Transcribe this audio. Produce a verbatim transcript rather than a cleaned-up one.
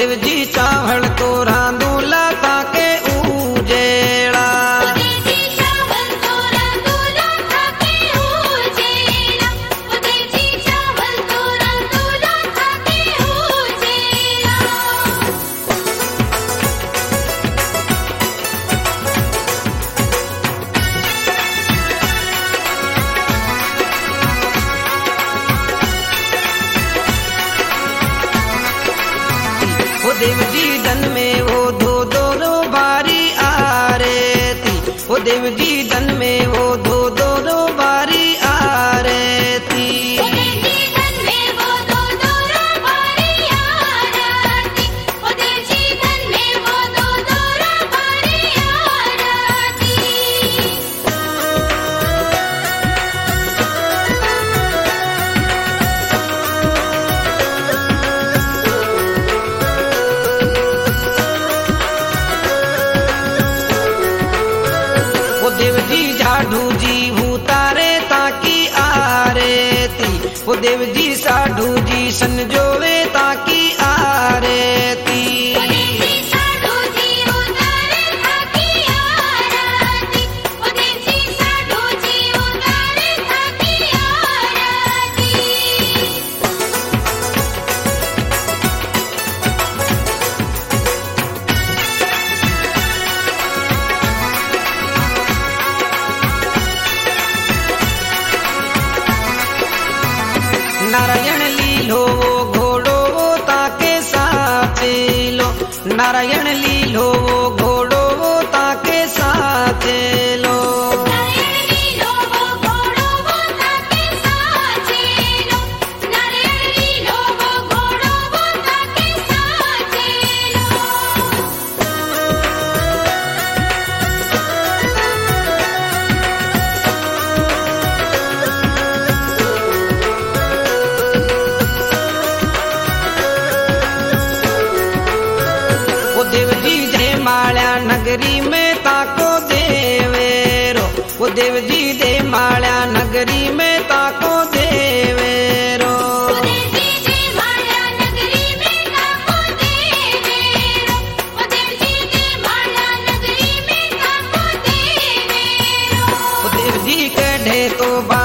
देव जी चावल तो रांदूला ताके उजेड़ा। देव जी धन में वो दो दो रो बारी आ रहे थी। वो देव जी धन में वो दो दो रो बारी आ रहे थी। देव जी झाड़ू जी भूतारे ताकी आ रहे थी। वो देव जी साधु जी संजोवे ताकी आ रहे थी। नारायण लीलो वो घोड़ो वो ताके साथे लो। नारायण लीलो वो घोड़ो वो ताके साथे लो। देव जी जय माल्या नगरी में ताको देवेरो। वो देव जी दे माल्या नगरी में ताको देवेरो। वो देव जी कढ़े तो